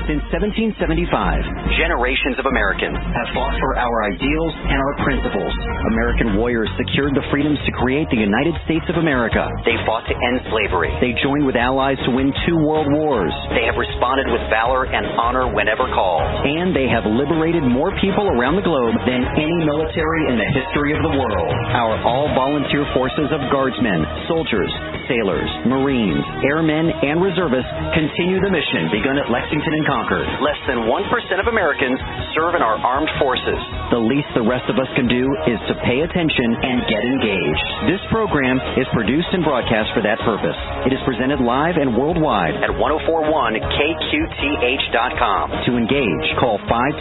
Since 1775, generations of Americans have fought for our ideals and our principles. American warriors secured the freedoms to create the United States of America. They fought to end slavery. They joined with allies to win 2 world wars. They have responded with valor and honor whenever called. And they have liberated more people around the globe than any military in the history of the world. Our all-volunteer forces of guardsmen, soldiers, sailors, Marines, airmen, and reservists continue the mission begun at Lexington and Concord. Less than 1% of Americans serve in our armed forces. The least the rest of us can do is to pay attention and get engaged. This program is produced and broadcast for that purpose. It is presented live and worldwide at 1041kqth.com. To engage, call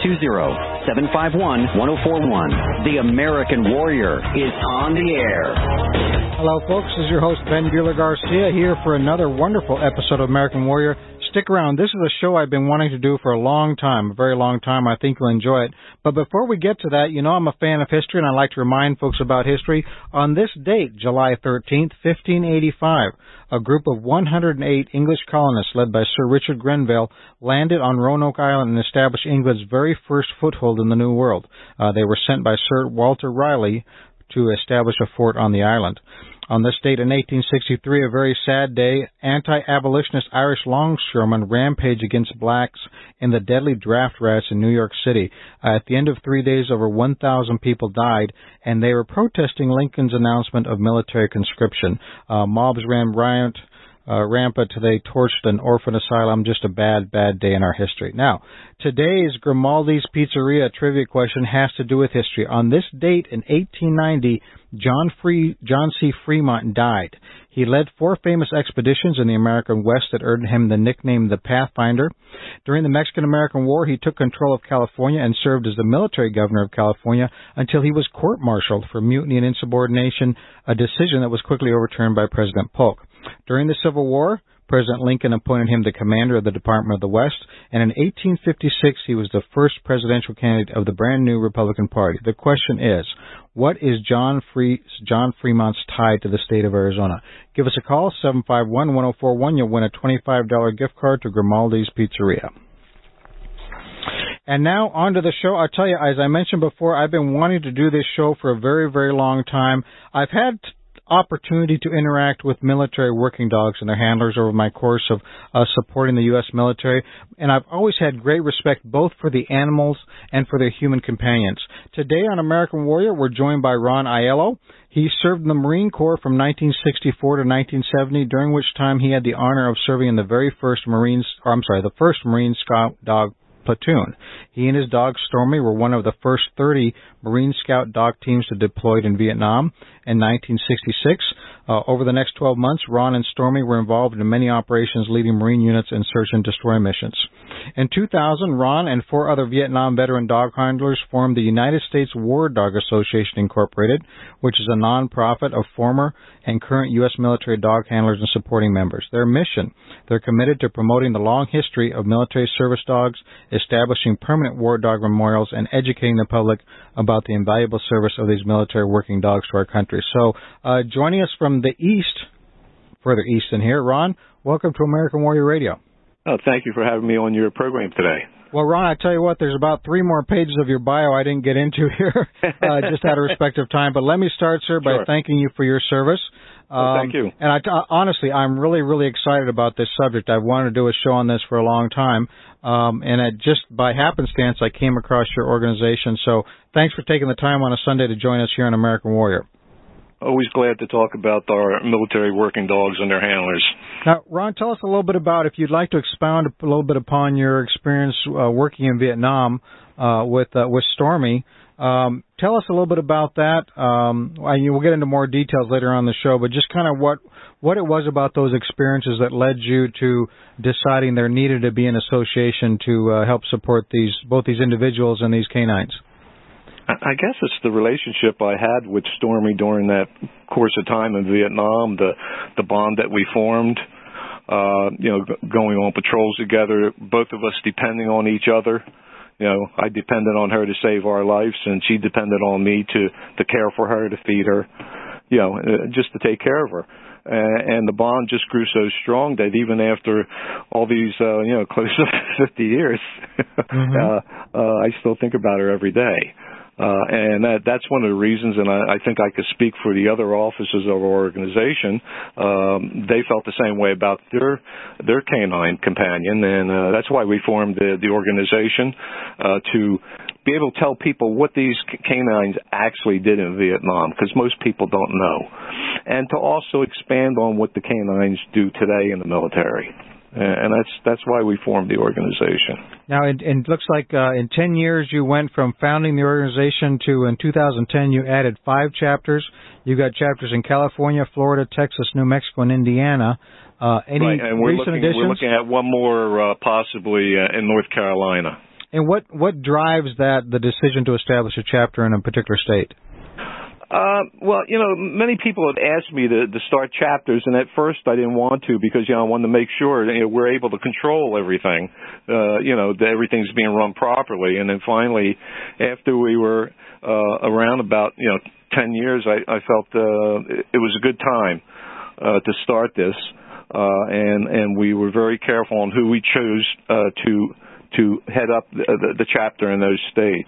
520-751-1041. The American Warrior is on the air. Hello, folks. This is your host, Ben Bueller Garcia, here for another wonderful episode of American Warrior. Stick around. This is a show I've been wanting to do for a long time, a very long time. I think you'll enjoy it. But before we get to that, you know I'm a fan of history, and I like to remind folks about history. On this date, July 13th, 1585, a group of 108 English colonists led by Sir Richard Grenville landed on Roanoke Island and established England's very first foothold in the New World. They were sent by Sir Walter Raleigh to establish a fort on the island. On this date in 1863, a very sad day, anti-abolitionist Irish longshoremen rampage against blacks in the deadly draft rats in New York City. At the end of 3 days, over 1,000 people died, and they were protesting Lincoln's announcement of military conscription. Mobs ran rampant. They torched an orphan asylum. Just a bad, bad day in our history. Now, today's Grimaldi's Pizzeria trivia question has to do with history. On this date in 1890, John C. Fremont died. He led 4 famous expeditions in the American West that earned him the nickname the Pathfinder. During the Mexican-American War, he took control of California and served as the military governor of California until he was court-martialed for mutiny and insubordination, a decision that was quickly overturned by President Polk. During the Civil War, President Lincoln appointed him the commander of the Department of the West, and in 1856 he was the first presidential candidate of the brand new Republican Party. The question is, what is John Fremont's tie to the state of Arizona? Give us a call, 751-1041. You'll win a $25 gift card to Grimaldi's Pizzeria. And now, on to the show. I'll tell you, as I mentioned before, I've been wanting to do this show for a very, very long time. I've had opportunity to interact with military working dogs and their handlers over my course of supporting the U.S. military, and I've always had great respect both for the animals and for their human companions. Today on American Warrior, we're joined by Ron Aiello. He served in the Marine Corps from 1964 to 1970, during which time he had the honor of serving in the first Marine Scout Dog platoon. He and his dog Stormy were one of the first 30 Marine Scout dog teams to deploy in Vietnam in 1966. Over the next 12 months, Ron and Stormy were involved in many operations leading Marine units in search and destroy missions. In 2000, Ron and 4 other Vietnam veteran dog handlers formed the United States War Dog Association Incorporated, which is a non-profit of former and current U.S. military dog handlers and supporting members. Their mission, they're committed to promoting the long history of military service dogs, establishing permanent war dog memorials, and educating the public about the invaluable service of these military working dogs to our country. So, joining us from the east, further east than here, Ron, welcome to American Warrior Radio. Oh, thank you for having me on your program today. Well, Ron, I tell you what, there's about 3 more pages of your bio I didn't get into here, just out of respect of time. But let me start, sir, by thanking you for your service. Thank you. And honestly, I'm really, really excited about this subject. I've wanted to do a show on this for a long time. And just by happenstance, I came across your organization. So thanks for taking the time on a Sunday to join us here on American Warrior. Always glad to talk about our military working dogs and their handlers. Now, Ron, tell us a little bit about, if you'd like to expound a little bit upon your experience working in Vietnam with Stormy. Tell us a little bit about that. We'll get into more details later on in the show, but just kind of what it was about those experiences that led you to deciding there needed to be an association to help support both these individuals and these canines. I guess it's the relationship I had with Stormy during that course of time in Vietnam, the bond that we formed, going on patrols together, both of us depending on each other. I depended on her to save our lives, and she depended on me to care for her, to feed her, just to take care of her. and the bond just grew so strong that even after all these, close to 50 years, I still think about her every day. And that's one of the reasons, and I think I could speak for the other officers of our organization. They felt the same way about their canine companion, and that's why we formed the organization to be able to tell people what these canines actually did in Vietnam, because most people don't know, and to also expand on what the canines do today in the military. And that's why we formed the organization. Now, it looks like in 10 years you went from founding the organization to, in 2010, you added 5 chapters. You got chapters in California, Florida, Texas, New Mexico, and Indiana. Any right, and recent additions? We're looking at one more possibly in North Carolina. And what drives the decision to establish a chapter in a particular state? Well, many people have asked me to start chapters, and at first I didn't want to because, I wanted to make sure we're able to control everything, that everything's being run properly. And then finally, after we were around about, 10 years, I felt it was a good time to start this, and we were very careful on who we chose to head up the chapter in those states.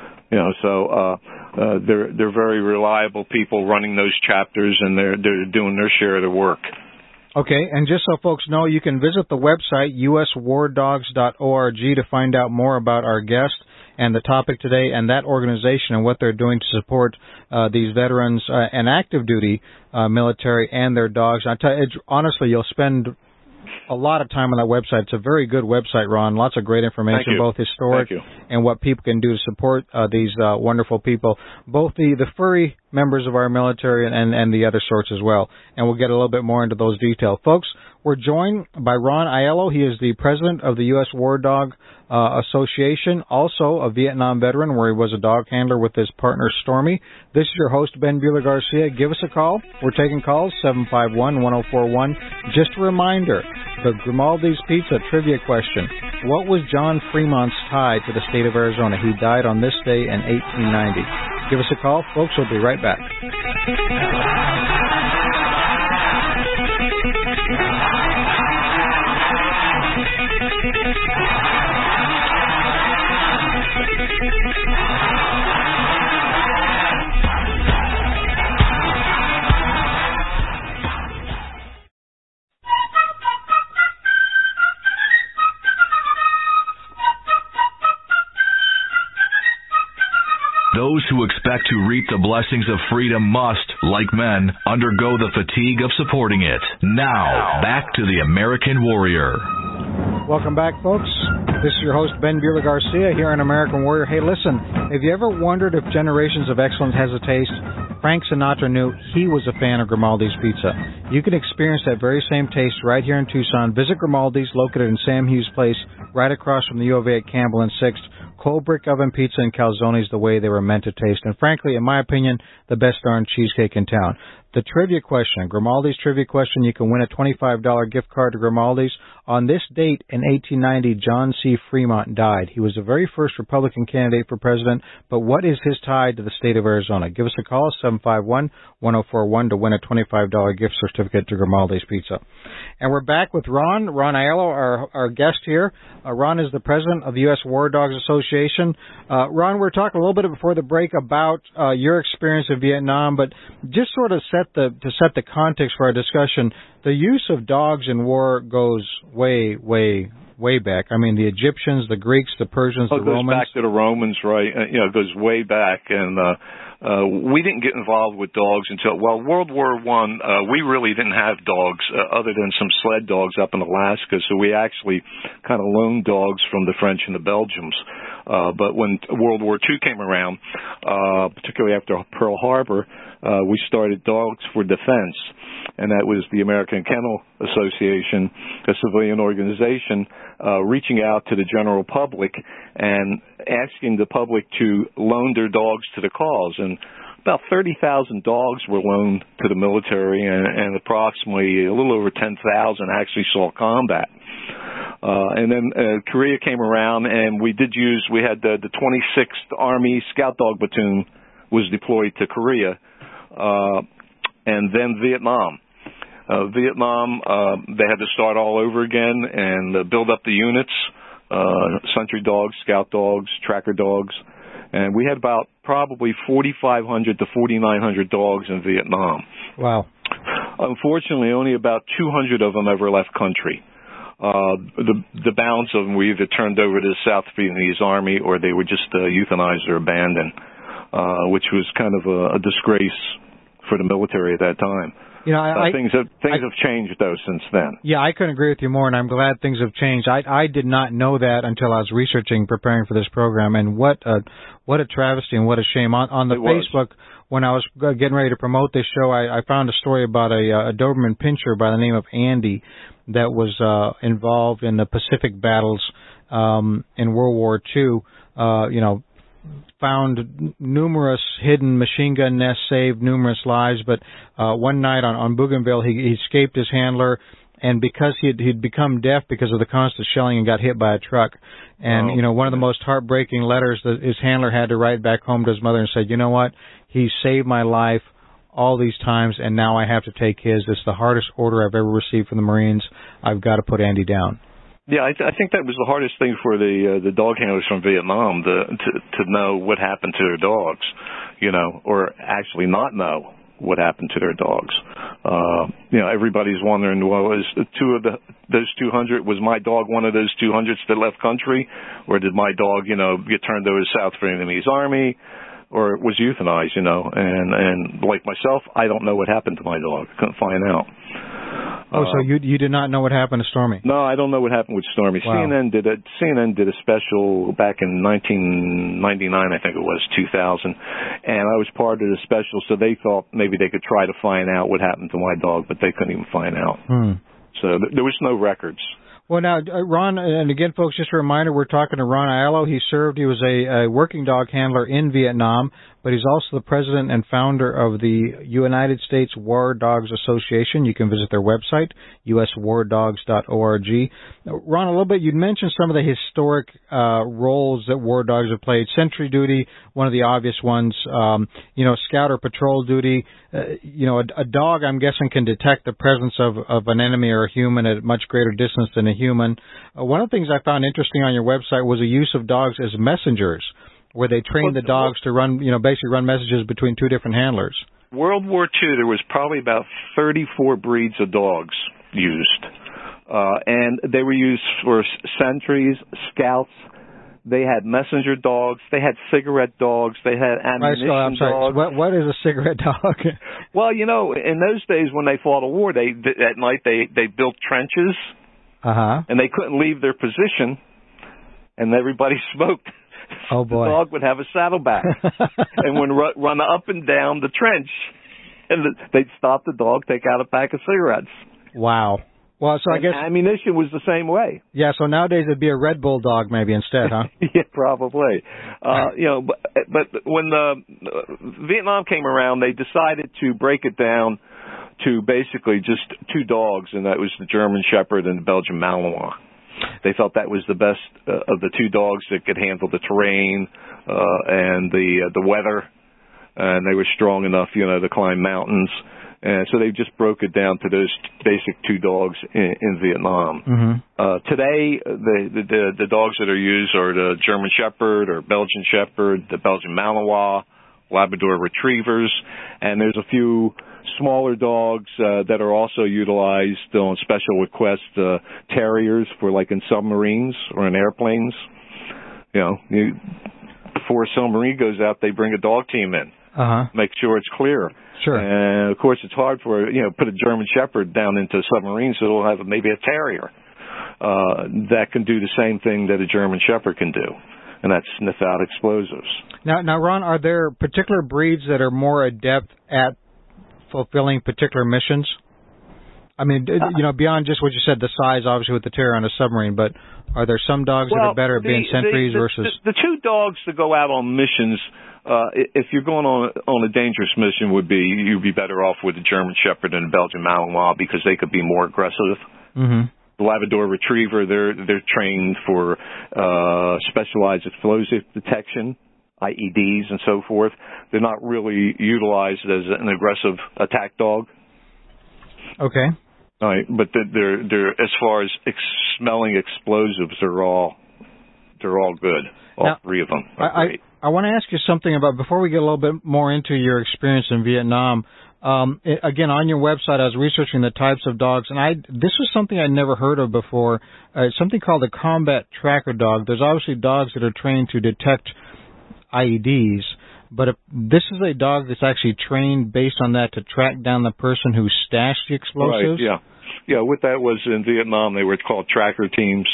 They're very reliable people running those chapters, and they're doing their share of the work. Okay, and just so folks know, you can visit the website uswardogs.org to find out more about our guest and the topic today and that organization and what they're doing to support these veterans and active duty military and their dogs. I tell you, honestly, you'll spend a lot of time on that website. It's a very good website, Ron. Lots of great information, both historic and what people can do to support these wonderful people, both the furry members of our military and the other sorts as well. And we'll get a little bit more into those details. Folks, we're joined by Ron Aiello. He is the president of the U.S. War Dog Association, also a Vietnam veteran where he was a dog handler with his partner Stormy. This is your host, Ben Buehler-Garcia. Give us a call. We're taking calls, 751-1041. Just a reminder, the Grimaldi's Pizza trivia question. What was John Fremont's tie to the state of Arizona? He died on this day in 1890. Give us a call. Folks, we'll be right back. Those who expect to reap the blessings of freedom must, like men, undergo the fatigue of supporting it. Now, back to the American Warrior. Welcome back, folks. This is your host, Ben Buehler-Garcia, here on American Warrior. Hey, listen, have you ever wondered if Generations of Excellence has a taste? Frank Sinatra knew he was a fan of Grimaldi's Pizza. You can experience that very same taste right here in Tucson. Visit Grimaldi's, located in Sam Hughes Place, right across from the U of A at Campbell and 6th. Cold brick oven pizza and calzones the way they were meant to taste. And frankly, in my opinion, the best darn cheesecake in town. The trivia question, Grimaldi's trivia question, you can win a $25 gift card to Grimaldi's. On this date in 1890, John C. Fremont died. He was the very first Republican candidate for president, but what is his tie to the state of Arizona? Give us a call, 751-1041, to win a $25 gift certificate to Grimaldi's Pizza. And we're back with Ron Aiello, our guest here. Ron is the president of the U.S. War Dogs Association. Ron, we were talking a little bit before the break about your experience in Vietnam, but just sort of set the context for our discussion. The use of dogs in war goes way, way, way back. I mean, the Egyptians, the Greeks, the Persians, the Romans. It goes back to the Romans, right? It goes way back, and we didn't get involved with dogs until, World War I, we really didn't have dogs other than some sled dogs up in Alaska, so we actually kind of loaned dogs from the French and the Belgians. But when World War II came around, particularly after Pearl Harbor, we started Dogs for Defense, and that was the American Kennel Association, a civilian organization, reaching out to the general public and asking the public to loan their dogs to the cause. And about 30,000 dogs were loaned to the military, and approximately a little over 10,000 actually saw combat. And then Korea came around, and we had the 26th Army Scout Dog Platoon was deployed to Korea, and then Vietnam. Vietnam, they had to start all over again and build up the units, sentry dogs, scout dogs, tracker dogs. And we had about probably 4,500 to 4,900 dogs in Vietnam. Wow. Unfortunately, only about 200 of them ever left country. The balance of them were either turned over to the South Vietnamese Army or they were just euthanized or abandoned, which was kind of a disgrace for the military at that time. You know, things have changed though since then. Yeah, I couldn't agree with you more, and I'm glad things have changed. I did not know that until I was researching, preparing for this program, and what a travesty and what a shame. On the Facebook, when I was getting ready to promote this show, I found a story about a Doberman Pinscher by the name of Andy that was involved in the Pacific battles in World War II. Found numerous hidden machine gun nests, saved numerous lives, but one night on Bougainville, he escaped his handler, and because he'd become deaf because of the constant shelling and got hit by a truck. And, one of the most heartbreaking letters that his handler had to write back home to his mother and said, you know what, he saved my life all these times, and now I have to take his. It's the hardest order I've ever received from the Marines. I've got to put Andy down. Yeah, I think that was the hardest thing for the dog handlers from Vietnam to know what happened to their dogs, or actually not know what happened to their dogs. Everybody's wondering, well, is those 200, was my dog one of those 200s that left country, or did my dog, get turned over to South Vietnamese Army, or was euthanized, and like myself, I don't know what happened to my dog. I couldn't find out. So you did not know what happened to Stormy? No, I don't know what happened with Stormy. Wow. CNN did a special back in 1999, I think it was, 2000, and I was part of the special, so they thought maybe they could try to find out what happened to my dog, but they couldn't even find out. So there was no records. Well, now, Ron, and again, folks, just a reminder, we're talking to Ron Aiello. He was a working dog handler in Vietnam, but he's also the president and founder of the United States War Dogs Association. You can visit their website, uswardogs.org. Ron, a little bit, you'd mentioned some of the historic roles that war dogs have played. Sentry duty, one of the obvious ones, scout or patrol duty. A dog, I'm guessing, can detect the presence of an enemy or a human at a much greater distance than a human. One of the things I found interesting on your website was the use of dogs as messengers, where they trained the dogs to run, basically run messages between two different handlers. World War II, there was probably about 34 breeds of dogs used, and they were used for sentries, scouts. They had messenger dogs. They had cigarette dogs. They had ammunition dogs. What is a cigarette dog? Well, in those days when they fought a war, at night they built trenches, and they couldn't leave their position, and everybody smoked. Oh boy! The dog would have a saddlebag and would run up and down the trench, and they'd stop the dog, take out a pack of cigarettes. Wow. Well, so I guess ammunition was the same way. Yeah, so nowadays it'd be a Red Bull dog maybe instead, huh? Yeah, probably. But when the Vietnam came around, they decided to break it down to basically just two dogs, and that was the German Shepherd and the Belgian Malinois. They felt that was the best of the two dogs that could handle the terrain and the weather, and they were strong enough, to climb mountains. And so they just broke it down to those basic two dogs in Vietnam. Mm-hmm. Today, the dogs that are used are the German Shepherd or Belgian Shepherd, the Belgian Malinois, Labrador Retrievers, and there's a few smaller dogs that are also utilized on special request, terriers for like in submarines or in airplanes. Before a submarine goes out, they bring a dog team in, make sure it's clear. Sure. And of course, it's hard for put a German Shepherd down into a submarine, so it'll have maybe a terrier that can do the same thing that a German Shepherd can do, and that's sniff out explosives. Now, Ron, are there particular breeds that are more adept at fulfilling particular missions? I mean, beyond just what you said, the size, obviously, with the terrier on a submarine, but are there some dogs that are better at being sentries versus... The two dogs that go out on missions, if you're going on a dangerous mission, you'd be better off with the German Shepherd and the Belgian Malinois because they could be more aggressive. Mm-hmm. The Labrador Retriever, they're trained for specialized explosive detection, IEDs and so forth. They're not really utilized as an aggressive attack dog. Okay. All right, but they're as far as smelling explosives, they're all good. All now, three of them are great. I want to ask you something about, before we get a little bit more into your experience in Vietnam. Again, on your website, I was researching the types of dogs, and this was something I'd never heard of before. Something called a combat tracker dog. There's obviously dogs that are trained to detect IEDs, but this is a dog that's actually trained based on that to track down the person who stashed the explosives? Right, yeah. What that was in Vietnam, they were called tracker teams.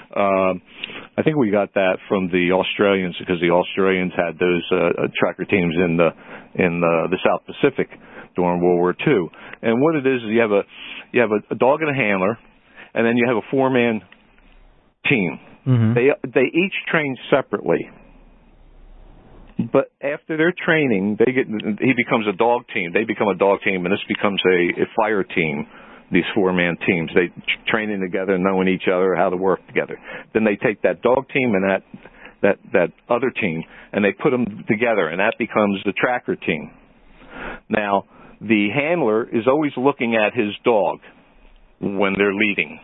I think we got that from the Australians, because the Australians had those tracker teams in the South Pacific during World War II. And what it is you have a dog and a handler, and then you have a 4-man team. Mm-hmm. They each train separately. But after their training, he becomes a dog team. They become a dog team, and this becomes a fire team. These 4-man teams, they training together, knowing each other, how to work together. Then they take that dog team and that other team, and they put them together, and that becomes the tracker team. Now, the handler is always looking at his dog when they're leading.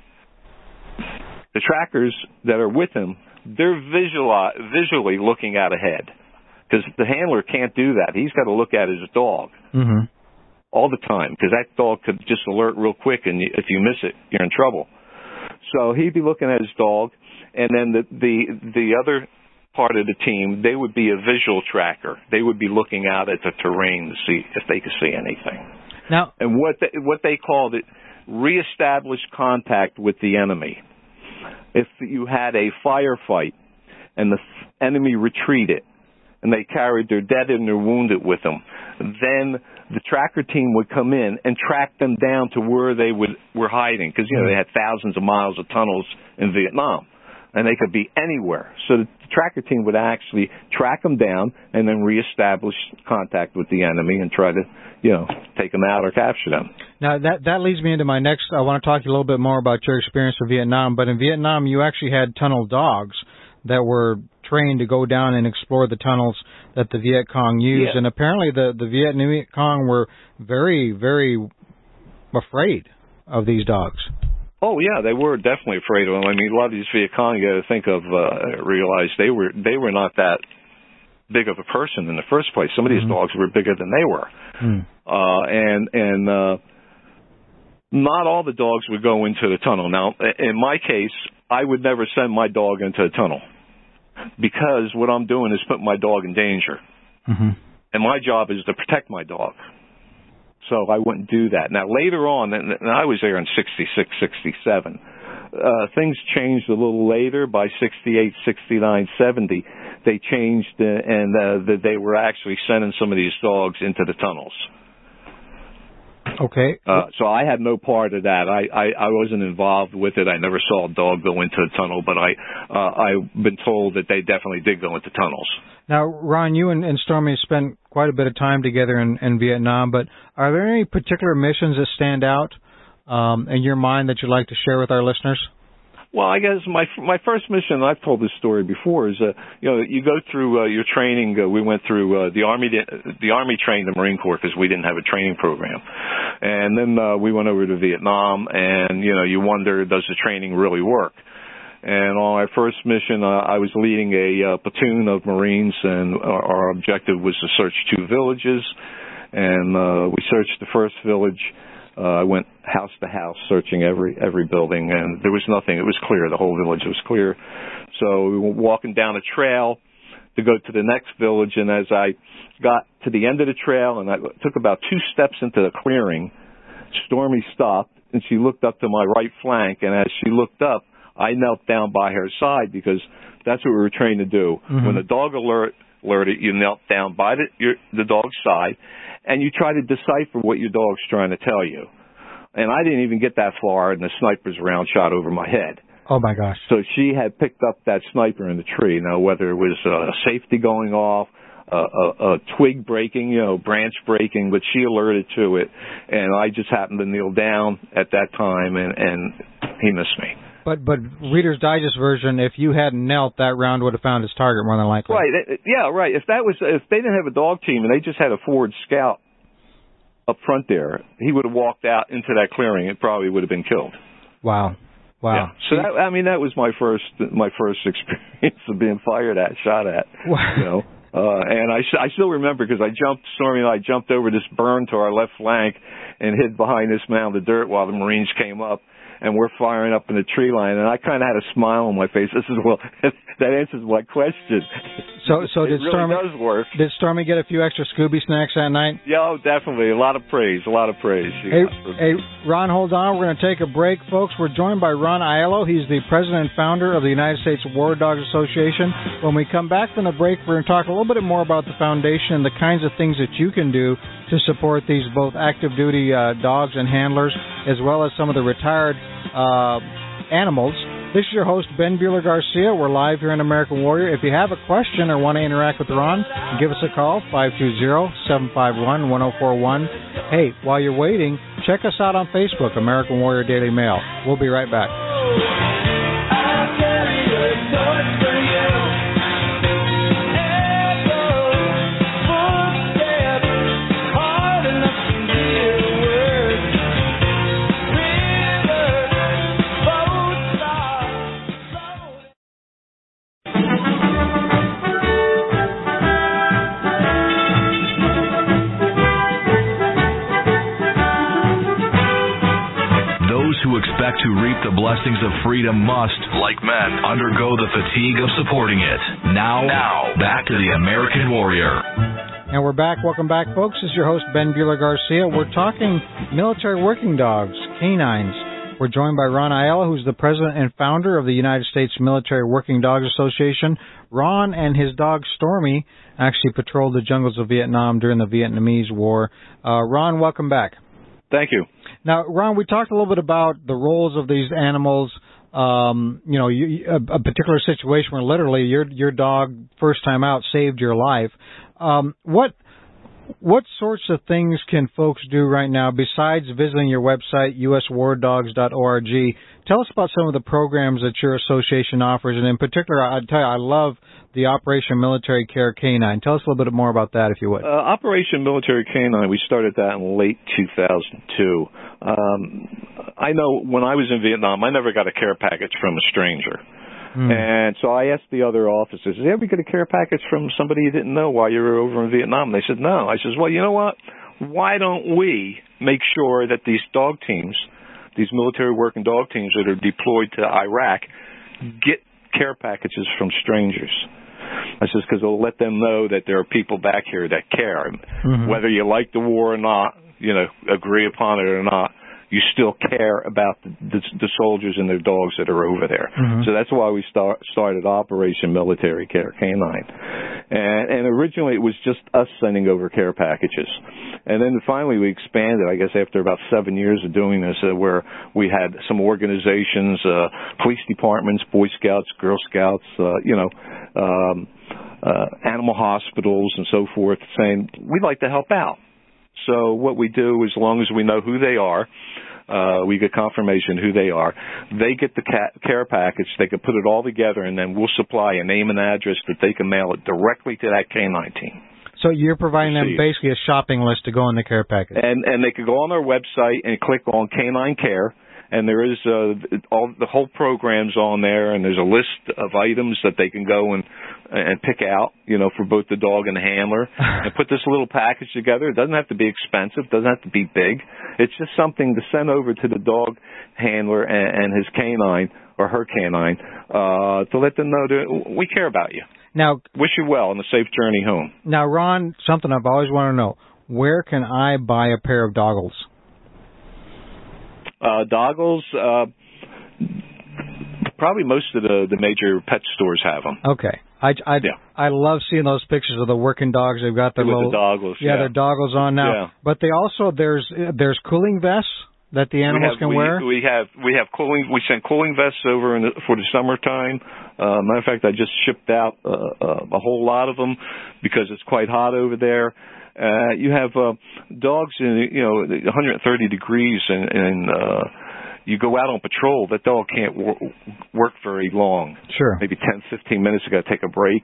The trackers that are with him, they're visually looking out ahead, because the handler can't do that. He's got to look at his dog. Mm-hmm. All the time, because that dog could just alert real quick, and if you miss it, you're in trouble. So he'd be looking at his dog, and then the other part of the team, they would be a visual tracker. They would be looking out at the terrain to see if they could see anything. Now, and what they called it, reestablish contact with the enemy. If you had a firefight and the enemy retreated, and they carried their dead and their wounded with them, then the tracker team would come in and track them down to where they were hiding, because they had thousands of miles of tunnels in Vietnam, and they could be anywhere. So the tracker team would actually track them down and then reestablish contact with the enemy and try to, take them out or capture them. Now that leads me into my next. I want to talk to you a little bit more about your experience in Vietnam. But in Vietnam, you actually had tunnel dogs that were trained to go down and explore the tunnels that the Viet Cong used. Yeah. And apparently the Viet Cong were very, very afraid of these dogs. Oh, yeah, they were definitely afraid of them. I mean, a lot of these Viet Cong, you got to think of, realize they were not that big of a person in the first place. Some of these dogs were bigger than they were. And not all the dogs would go into the tunnel. Now, in my case, I would never send my dog into a tunnel, because what I'm doing is putting my dog in danger. Mm-hmm. And my job is to protect my dog. So I wouldn't do that. Now, later on, and I was there in 66, 67, things changed a little later. By 68, 69, 70, they changed, and they were actually sending some of these dogs into the tunnels. Okay. So I had no part of that. I wasn't involved with it. I never saw a dog go into a tunnel, but I've been told that they definitely did go into tunnels. Now, Ron, you and Stormy spent quite a bit of time together in Vietnam, but are there any particular missions that stand out in your mind that you'd like to share with our listeners? Well, I guess my first mission, I've told this story before, is you go through your training. We went through the Army. The Army trained the Marine Corps because we didn't have a training program, and then we went over to Vietnam. And you wonder, does the training really work? And on our first mission, I was leading a platoon of Marines, and our objective was to search 2 villages. And we searched the first village. I went house to house searching every building, and there was nothing. It was clear. The whole village was clear. So we were walking down a trail to go to the next village, and as I got to the end of the trail and I took about 2 steps into the clearing, Stormy stopped, and she looked up to my right flank, and as she looked up, I knelt down by her side, because that's what we were trained to do. Mm-hmm. When the dog alerted, you knelt down by the dog's side, and you try to decipher what your dog's trying to tell you. And I didn't even get that far, and the sniper's round shot over my head. Oh, my gosh. So she had picked up that sniper in the tree. Now, whether it was safety going off, a twig breaking, branch breaking, but she alerted to it, and I just happened to kneel down at that time, and he missed me. But Reader's Digest version, if you hadn't knelt, that round would have found its target more than likely. Right. Yeah, right. If they didn't have a dog team and they just had a forward scout, up front there, he would have walked out into that clearing. It probably would have been killed. Wow. Yeah. So that was my first experience of being shot at. Wow. And I still remember because Stormy and I jumped over this berm to our left flank and hid behind this mound of dirt while the Marines came up, and we're firing up in the tree line. And I kind of had a smile on my face. That answers my question. So it really does work. Did Stormy get a few extra Scooby snacks that night? Yeah, definitely. A lot of praise. Hey, Ron, hold on. We're going to take a break, folks. We're joined by Ron Aiello. He's the president and founder of the United States War Dogs Association. When we come back from the break, we're going to talk a little bit more about the foundation and the kinds of things that you can do to support these both active duty dogs and handlers, as well as some of the retired animals. This is your host, Ben Buehler-Garcia. We're live here in American Warrior. If you have a question or want to interact with Ron, give us a call, 520-751-1041. Hey, while you're waiting, check us out on Facebook, American Warrior Daily Mail. We'll be right back. Expect to reap the blessings of freedom must, like men, undergo the fatigue of supporting it. Now, back to the American Warrior. And we're back. Welcome back, folks. This is your host, Ben Buehler-Garcia. We're talking military working dogs, canines. We're joined by Ron Aiello, who's the president and founder of the United States Military Working Dogs Association. Ron and his dog, Stormy, actually patrolled the jungles of Vietnam during the Vietnamese War. Ron, welcome back. Thank you. Now, Ron, we talked a little bit about the roles of these animals. A particular situation where literally your dog, first time out, saved your life. What sorts of things can folks do right now besides visiting your website, uswardogs.org? Tell us about some of the programs that your association offers, and in particular, I'd tell you, I love the Operation Military Care Canine. Tell us a little bit more about that, if you would. Operation Military Canine, we started that in late 2002. I know when I was in Vietnam, I never got a care package from a stranger. And so I asked the other officers, did you ever get a care package from somebody you didn't know while you were over in Vietnam? And they said, no. I said, well, you know what? Why don't we make sure that these dog teams, these military working dog teams that are deployed to Iraq, get care packages from strangers? I said, because it'll let them know that there are people back here that care. Whether you like the war or not, agree upon it or not, you still care about the soldiers and their dogs that are over there. So that's why we started Operation Military Care Canine. And originally it was just us sending over care packages. And then finally we expanded, I guess, after about 7 years of doing this, where we had some organizations, police departments, Boy Scouts, Girl Scouts, animal hospitals and so forth, saying, we'd like to help out. So what we do, as long as we know who they are, we get confirmation who they are, they get the care package, they can put it all together, and then we'll supply a name and address that they can mail it directly to that canine team. So you're providing them basically a shopping list to go in the care package. And they can go on our website and click on Canine Care, and there is the whole program's on there, and there's a list of items that they can go and pick out, for both the dog and the handler, and put this little package together. It doesn't have to be expensive, doesn't have to be big. It's just something to send over to the dog handler and his canine or her canine to let them know that we care about you. Now, wish you well on the safe journey home. Now, Ron, something I've always wanted to know: where can I buy a pair of doggles? Doggles, probably most of the major pet stores have them. Okay. I love seeing those pictures of the working dogs. They've got their little doggles. Yeah, their doggles on now. Yeah. But they also there's cooling vests that the animals can wear. We have cooling. We send cooling vests over for the summertime. Matter of fact, I just shipped out a whole lot of them because it's quite hot over there. You have dogs in 130 degrees and you go out on patrol, that dog can't work very long. Sure. Maybe 10, 15 minutes, you got to take a break,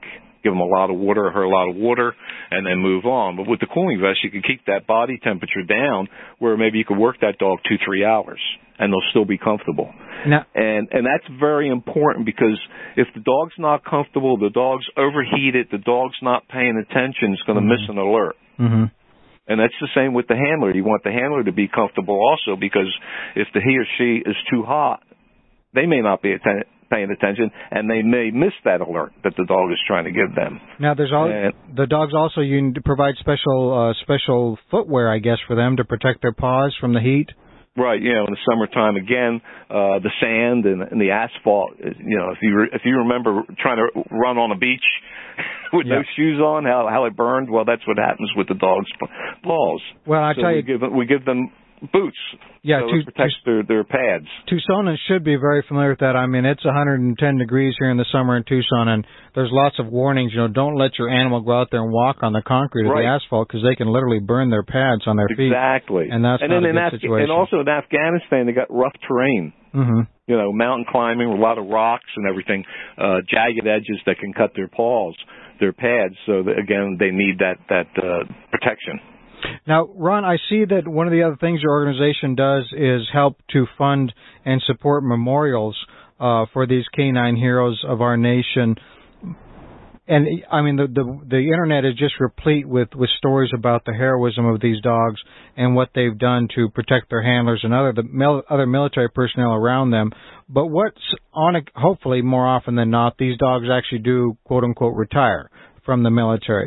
give them a lot of water or her a lot of water, and then move on. But with the cooling vest, you can keep that body temperature down where maybe you could work that dog 2-3 hours, and they'll still be comfortable. Now, and that's very important, because if the dog's not comfortable, the dog's overheated, the dog's not paying attention, it's going to miss an alert. Mm-hmm. And that's the same with the handler. You want the handler to be comfortable also, because if he or she is too hot, they may not be paying attention, and they may miss that alert that the dog is trying to give them. Now, the dogs also, you need to provide special footwear, I guess, for them to protect their paws from the heat. Right, in the summertime, again, the sand and the asphalt. If you remember trying to run on a beach with no shoes on, how it burned. Well, that's what happens with the dog's paws. Well, I tell you, we give them boots. Yeah, so it protects their pads. Tucsonans should be very familiar with that. I mean, it's 110 degrees here in the summer in Tucson, and there's lots of warnings. Don't let your animal go out there and walk on the concrete or the asphalt, because they can literally burn their pads on their feet. Exactly. And that's not a good situation. And also in Afghanistan, they got rough terrain. Mm-hmm. Mountain climbing, a lot of rocks and everything, jagged edges that can cut their paws, their pads. So that, again, they need that protection. Now, Ron, I see that one of the other things your organization does is help to fund and support memorials for these canine heroes of our nation. And, I mean, the Internet is just replete with stories about the heroism of these dogs and what they've done to protect their handlers and other military personnel around them. But hopefully, more often than not, these dogs actually do, quote-unquote, retire from the military.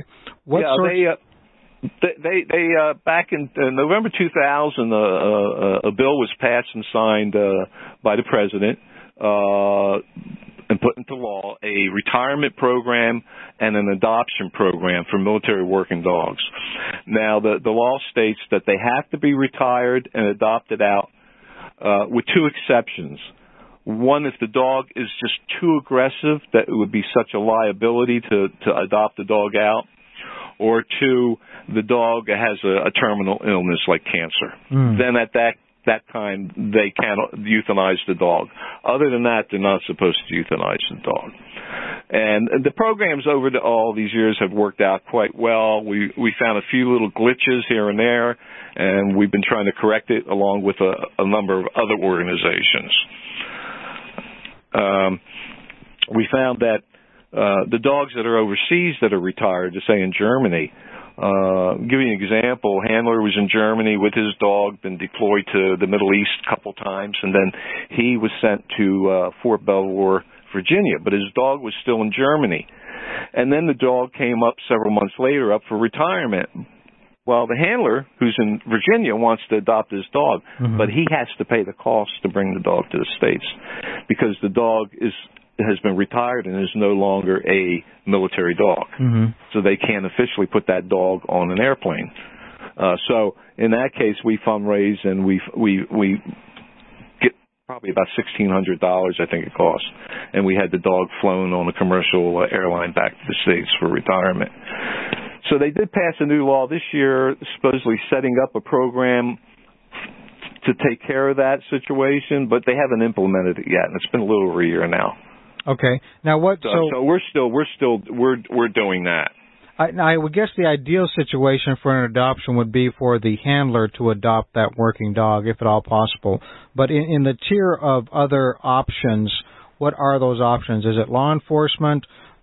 They back in November 2000, a bill was passed and signed by the president and put into law a retirement program and an adoption program for military working dogs. Now, the law states that they have to be retired and adopted out with two exceptions. One, if the dog is just too aggressive that it would be such a liability to adopt the dog out. Or two, the dog has a terminal illness like cancer. Then at that time, they can't euthanize the dog. Other than that, they're not supposed to euthanize the dog. And the programs over all these years have worked out quite well. We found a few little glitches here and there, and we've been trying to correct it along with a number of other organizations. We found that the dogs that are overseas that are retired, to say in Germany, give you an example. Handler was in Germany with his dog, been deployed to the Middle East a couple times, and then he was sent to Fort Belvoir, Virginia, but his dog was still in Germany. And then the dog came up several months later up for retirement. Well, the handler, who's in Virginia, wants to adopt his dog, but he has to pay the cost to bring the dog to the States because the dog has been retired and is no longer a military dog. So they can't officially put that dog on an airplane. So in that case, we fundraise and we get probably about $1,600, I think it costs. And we had the dog flown on a commercial airline back to the States for retirement. So they did pass a new law this year, supposedly setting up a program to take care of that situation, but they haven't implemented it yet, and it's been a little over a year now. Okay. Now what? So we're doing that. I would guess the ideal situation for an adoption would be for the handler to adopt that working dog, if at all possible. But in the tier of other options, what are those options? Is it law enforcement?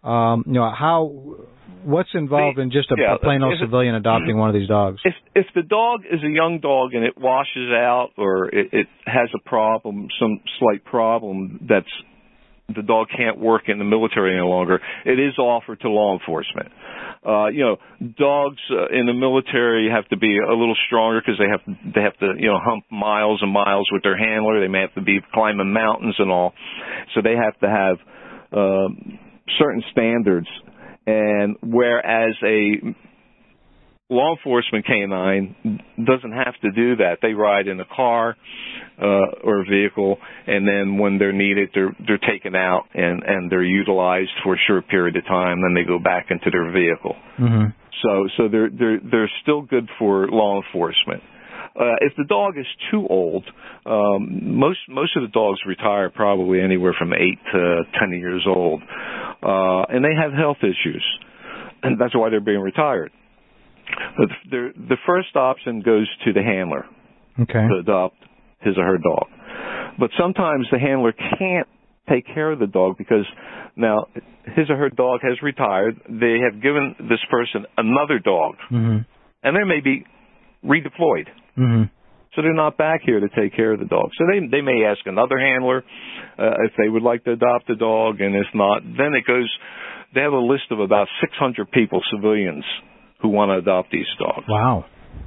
What's involved in just a plain old civilian adopting one of these dogs? If the dog is a young dog and it washes out or it has a problem, some slight problem that's the dog can't work in the military any longer, it is offered to law enforcement. Dogs in the military have to be a little stronger because they have to hump miles and miles with their handler. They may have to be climbing mountains and all, so they have to have certain standards. And whereas a law enforcement canine doesn't have to do that, they ride in a car or a vehicle, and then when they're needed, they're taken out and they're utilized for a short period of time. Then they go back into their vehicle. So they're still good for law enforcement. If the dog is too old, most of the dogs retire probably anywhere from 8 to 10 years old. and they have health issues, and that's why they're being retired. But the first option goes to the handler to adopt his or her dog. But sometimes the handler can't take care of the dog because now his or her dog has retired. They have given this person another dog, and they may be redeployed. So they're not back here to take care of the dog. So they may ask another handler if they would like to adopt a dog, and if not, then it goes. They have a list of about 600 people, civilians, who want to adopt these dogs. Wow.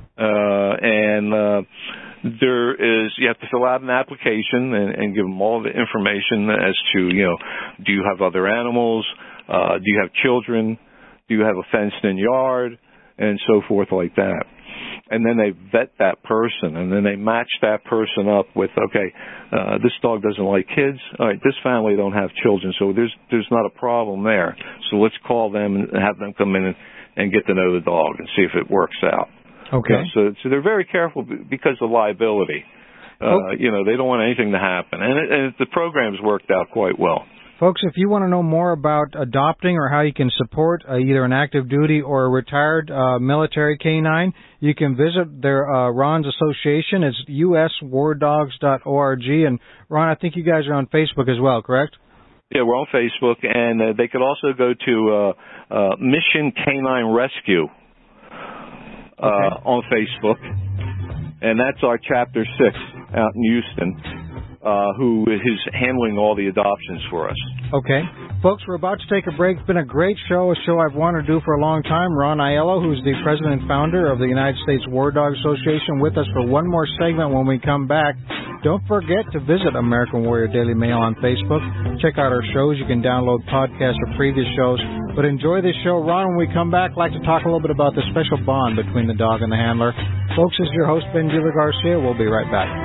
There is, you have to fill out an application and give them all the information as to, do you have other animals? Do you have children? Do you have a fenced-in yard? And so forth like that. And then they vet that person, and then they match that person up with, this dog doesn't like kids. All right, this family don't have children, so there's not a problem there. So let's call them and have them come in and get to know the dog and see if it works out. Okay. So they're very careful because of liability. They don't want anything to happen. And the program's worked out quite well. Folks, if you want to know more about adopting or how you can support either an active duty or a retired military canine, you can visit their Ron's association. It's uswardogs.org. And, Ron, I think you guys are on Facebook as well, correct? Yeah, we're on Facebook. And they could also go to Mission Canine Rescue on Facebook. And that's our Chapter 6 out in Houston. Who is handling all the adoptions for us. Okay. Folks, we're about to take a break. It's been a great show, a show I've wanted to do for a long time. Ron Aiello, who's the president and founder of the United States War Dog Association, with us for one more segment when we come back. Don't forget to visit American Warrior Daily Mail on Facebook. Check out our shows. You can download podcasts of previous shows. But enjoy this show. Ron, when we come back, I'd like to talk a little bit about the special bond between the dog and the handler. Folks, this is your host, Ben Bueller Garcia. We'll be right back.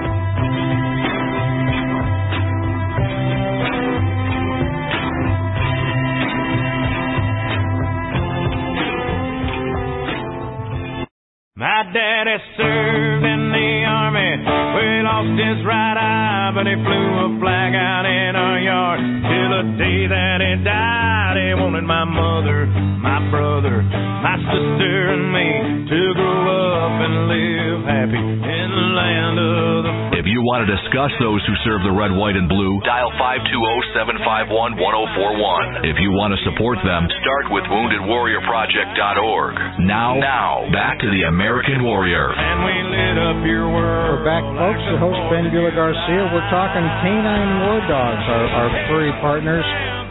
My daddy served in the army, where he lost his right eye, but he flew a flag out in our yard. Till the day that he died, he wanted my mother, my brother, my sister, and me to grow up and live happy in the land of the free. If you want to discuss those who serve the red, white, and blue, dial 520-751-1041. If you want to support them, start with WoundedWarriorProject.org. Now, back to the American Warrior. And we lit up your world. We're back, folks. Your host, Ben Bueller Garcia. We're talking canine war dogs, our furry partners.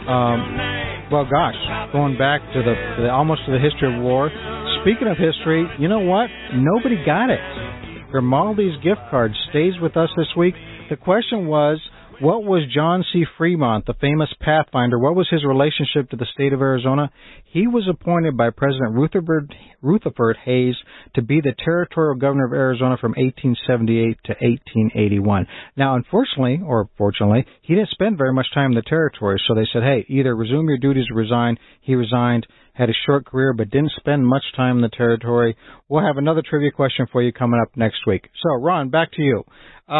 Going back to the almost to the history of war. Speaking of history, you know what? Nobody got it. Grimaldi's gift card stays with us this week. The question was, what was John C. Fremont, the famous Pathfinder, what was his relationship to the state of Arizona? He was appointed by President Rutherford Hayes to be the territorial governor of Arizona from 1878 to 1881. Now, unfortunately, or fortunately, he didn't spend very much time in the territory, so they said, hey, either resume your duties or resign. He resigned, had a short career, but didn't spend much time in the territory. We'll have another trivia question for you coming up next week. So, Ron, back to you.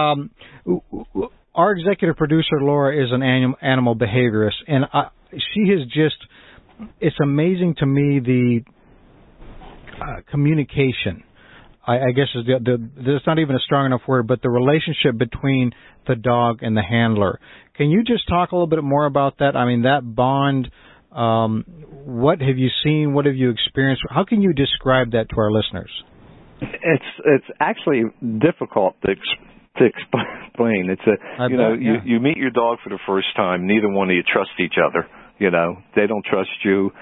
Our executive producer, Laura, is an animal behaviorist, and she is just, it's amazing to me the communication. I guess is there's not even a strong enough word, but the relationship between the dog and the handler. Can you just talk a little bit more about that? I mean, that bond, what have you seen? What have you experienced? How can you describe that to our listeners? It's actually difficult to explain. It's you meet your dog for the first time. Neither one of you trust each other. They don't trust you,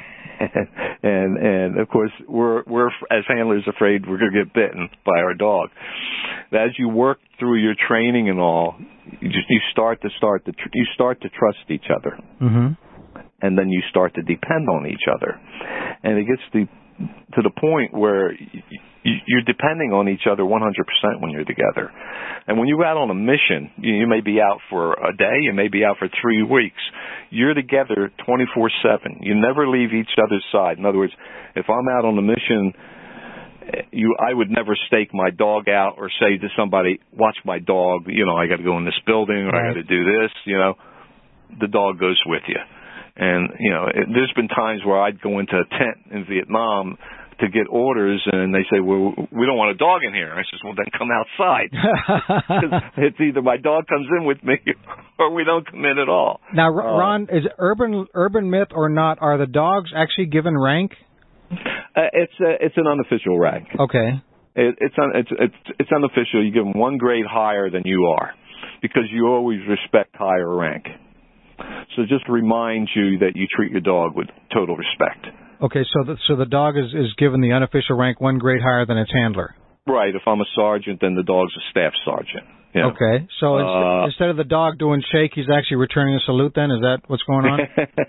and of course we're as handlers afraid we're going to get bitten by our dog. As you work through your training and all, you start to trust each other, and then you start to depend on each other, and it gets to the point where you're depending on each other 100% when you're together. And when you're out on a mission, you may be out for a day, you may be out for 3 weeks. You're together 24/7. You never leave each other's side. In other words, if I'm out on a mission, I would never stake my dog out or say to somebody, watch my dog, I got to go in this building or I got to do this, The dog goes with you. And, there's been times where I'd go into a tent in Vietnam to get orders, and they say, well, we don't want a dog in here. I says, well, then come outside. 'Cause it's either my dog comes in with me or we don't come in at all. Now, Ron, is it urban myth or not? Are the dogs actually given rank? It's an unofficial rank. Okay. It's unofficial. You give them one grade higher than you are because you always respect higher rank. So just remind you that you treat your dog with total respect. Okay, so the dog is given the unofficial rank one grade higher than its handler. Right. If I'm a sergeant, then the dog's a staff sergeant. Yeah. Okay, so instead of the dog doing shake, he's actually returning a salute then? Is that what's going on?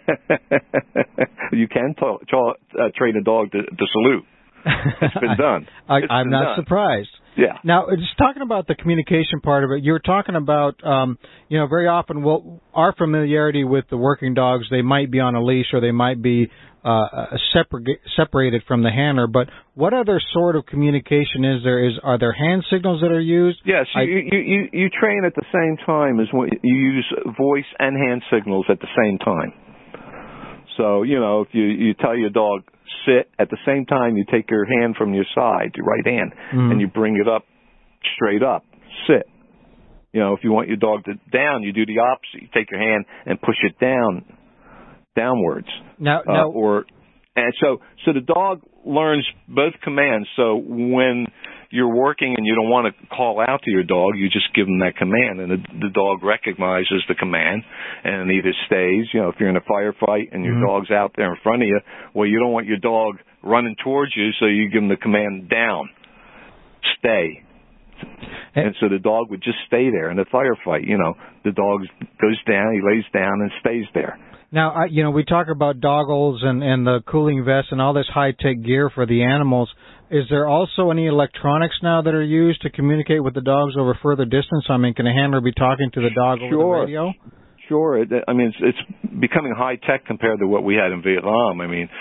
You can train a dog to salute. It's been done. I'm not surprised. Yeah. Now, just talking about the communication part of it, you were talking about, very often our familiarity with the working dogs, they might be on a leash or they might be separated from the handler. But what other sort of communication is there? Are there hand signals that are used? Yes, you train at the same time as when you use voice and hand signals at the same time. So, if you tell your dog, sit, at the same time you take your hand from your side, your right hand, and you bring it up, straight up, sit. If you want your dog down, you do the opposite. You take your hand and push it downwards. So the dog learns both commands. So when you're working and you don't want to call out to your dog, you just give them that command, and the dog recognizes the command and either stays. If you're in a firefight and your dog's out there in front of you, well, you don't want your dog running towards you, so you give them the command down, stay. And so the dog would just stay there in the firefight. The dog goes down, he lays down and stays there. Now, we talk about doggles and the cooling vests and all this high-tech gear for the animals. Is there also any electronics now that are used to communicate with the dogs over further distance? I mean, can a handler be talking to the dog over the radio? Sure. It's becoming high-tech compared to what we had in Vietnam. I mean,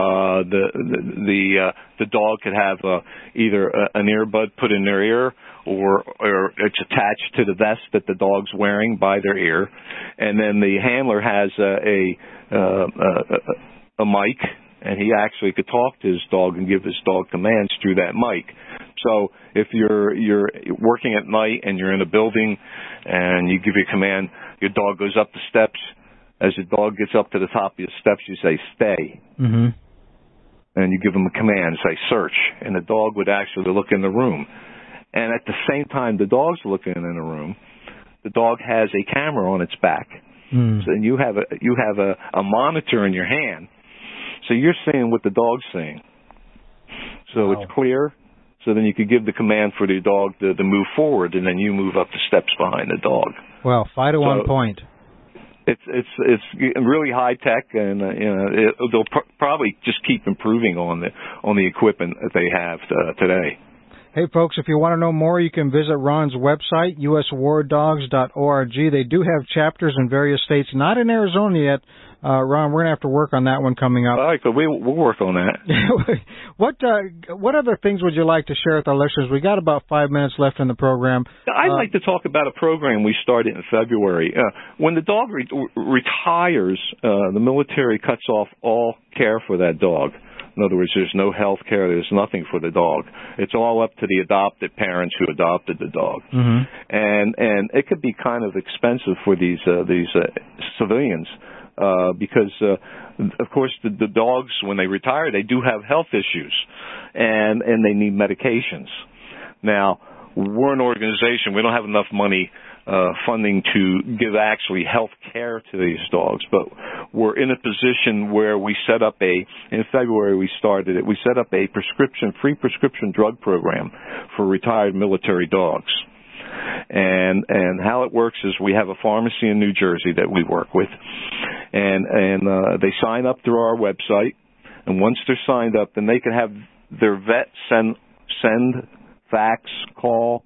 the dog could have either an earbud put in their ear or it's attached to the vest that the dog's wearing by their ear. And then the handler has a mic, and he actually could talk to his dog and give his dog commands through that mic. So if you're working at night and you're in a building and you give your command, your dog goes up the steps. As your dog gets up to the top of the steps, you say, stay. Mm-hmm. And you give him a command, say, search. And the dog would actually look in the room. And at the same time the dog's looking in the room, the dog has a camera on its back. Mm. So you have a monitor in your hand. So you're seeing what the dog's seeing. So Wow. It's clear. So then you could give the command for the dog to move forward, and then you move up the steps behind the dog. Well, 5 to 1 point. It's really high tech, and they'll probably just keep improving on the equipment that they have today. Hey, folks, if you want to know more, you can visit Ron's website, uswardogs.org. They do have chapters in various states, not in Arizona yet. Ron, we're going to have to work on that one coming up. All right, good. We'll work on that. What other things would you like to share with our listeners? We got about 5 minutes left in the program. I'd like to talk about a program we started in February. When the dog retires, the military cuts off all care for that dog. In other words, there's no health care. There's nothing for the dog. It's all up to the adopted parents who adopted the dog. Mm-hmm. And it could be kind of expensive for these civilians because, of course, the dogs, when they retire, they do have health issues, and they need medications. Now, we're an organization. We don't have enough money funding to give actually health care to these dogs, but we're in a position where we set up in February we started it, we set up a free prescription drug program for retired military dogs. And how it works is we have a pharmacy in New Jersey that we work with, and they sign up through our website, and once they're signed up, then they can have their vet send, fax, call,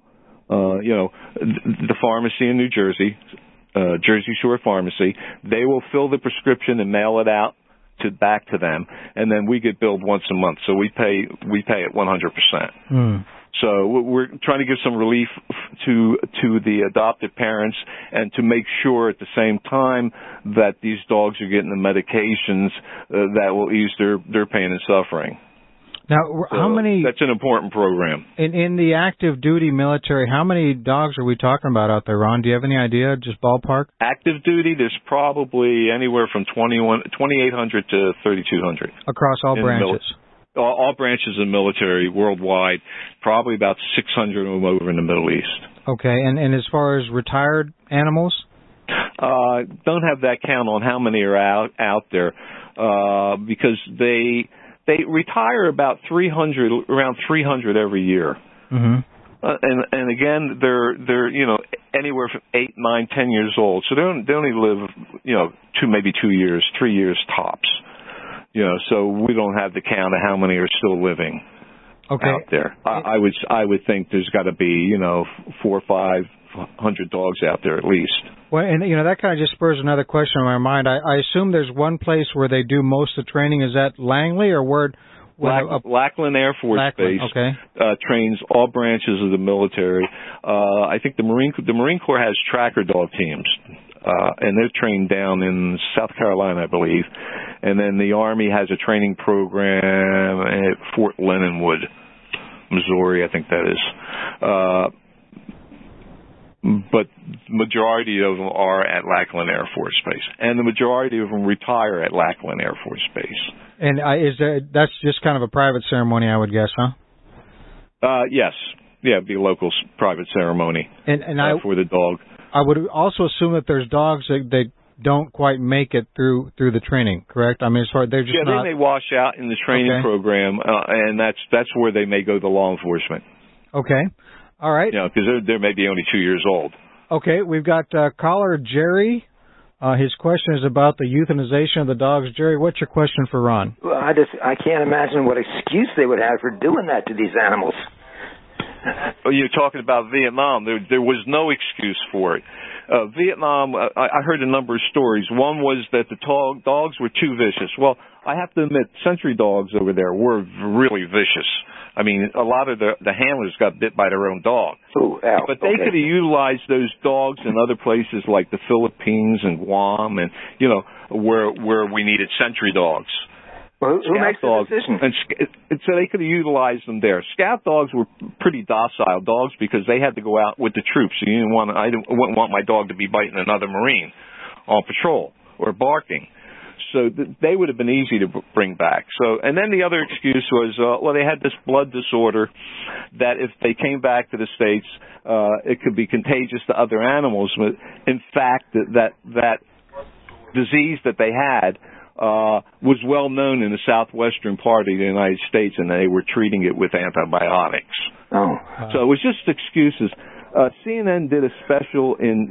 the pharmacy in New Jersey, Jersey Shore Pharmacy. They will fill the prescription and mail it out back to them, and then we get billed once a month. So we pay it 100%. So we're trying to give some relief to the adoptive parents and to make sure at the same time that these dogs are getting the medications that will ease their pain and suffering. Now, so how many... That's an important program. In the active duty military, how many dogs are we talking about out there, Ron? Do you have any idea, just ballpark? Active duty, there's probably anywhere from 2,800 to 3,200. Across all branches? All branches of military worldwide, probably about 600 of them over in the Middle East. Okay, and as far as retired animals? Don't have that count on how many are out there, because they retire about around 300 every year. Mm-hmm. And again, they're anywhere from 8, 9, 10 years old, so they only live 2 years, 3 years tops. So we don't have the count of how many are still living out there. I would think there's got to be 400 or 500 dogs out there at least. Well, and that kind of just spurs another question in my mind. I assume there's one place where they do most of the training. Is that Langley or where? Lackland Air Force Base trains all branches of the military. I think the Marine Corps has tracker dog teams. And they're trained down in South Carolina, I believe. And then the Army has a training program at Fort Leonard, Missouri, I think that is. But the majority of them are at Lackland Air Force Base. And the majority of them retire at Lackland Air Force Base. And that's just kind of a private ceremony, I would guess, huh? Yes. Yeah, it'd be a local private ceremony for the dog. I would also assume that there's dogs that they don't quite make it through the training, correct? I mean, as far they're just they may wash out in the training program, and that's where they may go to law enforcement. Okay, all right. Because they may be only 2 years old. Okay, we've got caller Jerry. His question is about the euthanization of the dogs. Jerry, what's your question for Ron? Well, I can't imagine what excuse they would have for doing that to these animals. You're talking about Vietnam. There was no excuse for it. Vietnam, I heard a number of stories. One was that the dogs were too vicious. Well, I have to admit, sentry dogs over there were really vicious. I mean, a lot of the handlers got bit by their own dog. Ooh, ow. But they could have utilized those dogs in other places like the Philippines and Guam and, where we needed sentry dogs. Well, who makes the decision? And so they could have utilized them there. Scout dogs were pretty docile dogs because they had to go out with the troops. So I wouldn't want my dog to be biting another Marine on patrol or barking. So they would have been easy to bring back. And then the other excuse was, they had this blood disorder that if they came back to the States, it could be contagious to other animals. But in fact, that disease that they had was well known in the southwestern part of the United States, and they were treating it with antibiotics. So it was just excuses. CNN did a special in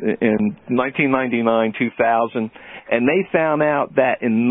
1999, 2000, and they found out that in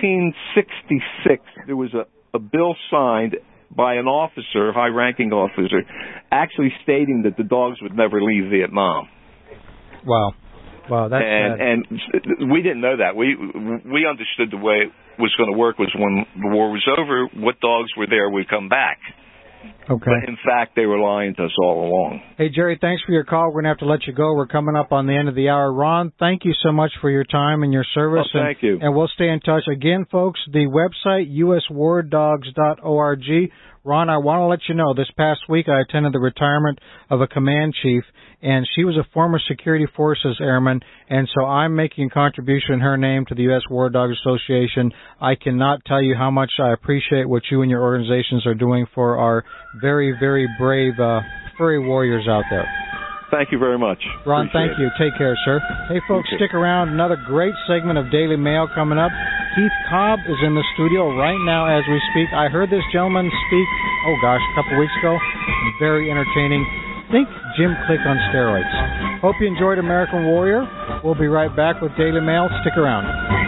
1966 there was a bill signed by an officer, high-ranking officer, actually stating that the dogs would never leave Vietnam. Wow, that's and we didn't know that. We understood the way it was going to work was when the war was over, what dogs were there would come back. Okay. But in fact, they were lying to us all along. Hey, Jerry, thanks for your call. We're going to have to let you go. We're coming up on the end of the hour. Ron, thank you so much for your time and your service. Thank you. And we'll stay in touch. Again, folks, the website, uswardogs.org. Ron, I want to let you know, this past week I attended the retirement of a command chief, and she was a former Security Forces airman, and so I'm making a contribution in her name to the U.S. War Dog Association. I cannot tell you how much I appreciate what you and your organizations are doing for our very, very brave furry warriors out there. Thank you very much. Ron, thank you. Take care, sir. Hey, folks, stick around. Another great segment of Daily Mail coming up. Keith Cobb is in the studio right now as we speak. I heard this gentleman speak, a couple weeks ago. Very entertaining. Think Jim Click on steroids. Hope you enjoyed American Warrior. We'll be right back with Daily Mail. Stick around.